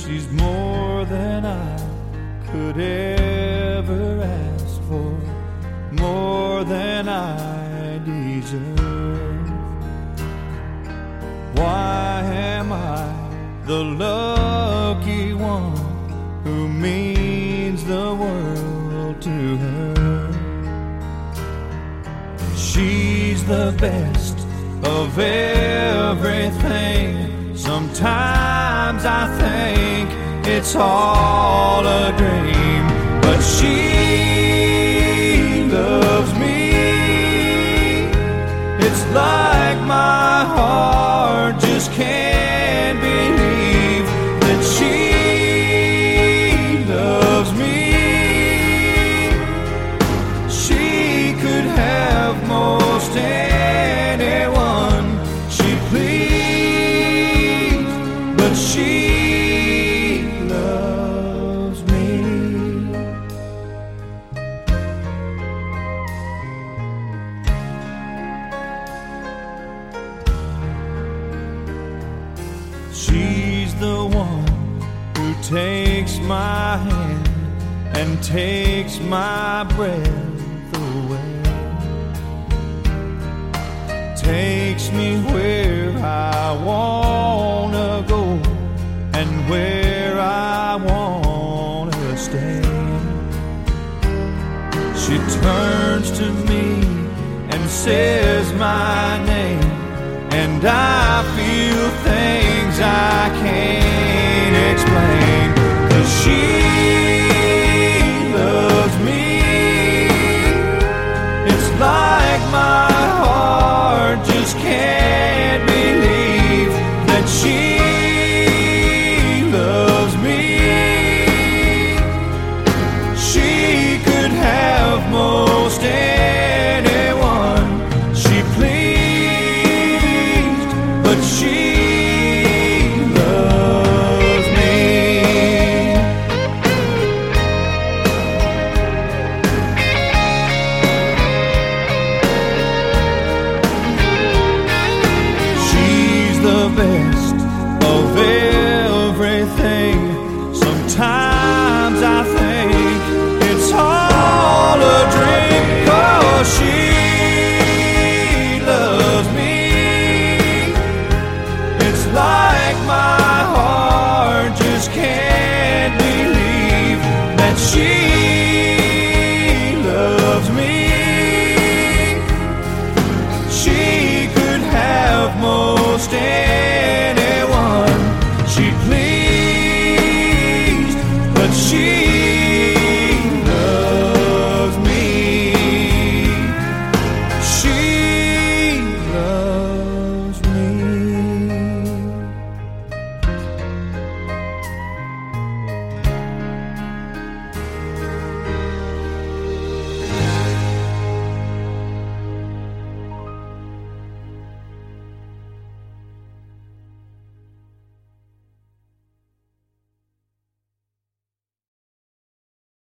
She's more than I could ever ask for, more than I deserve. Why am I the lucky one who means the world to her? She's the best of everything. Sometimes I think it's all a dream, but she loves me. It's like my heart just can't believe that she loves me. She could have most anyone she pleased, but she loves me. She's the one who takes my hand and takes my breath away, takes me where I wanna go and where I wanna stay. She turns to me and says my name, and I feel things I can't explain, 'cause she loves me. It's like my heart just can't believe that she loves me. She could have most anyone she pleased, but she loves me. She's the best of everything. Sometimes I think it's all a dream, 'cause she loves me. It's like my heart just can't believe that she loves me. She could have most anyone she pleased, but she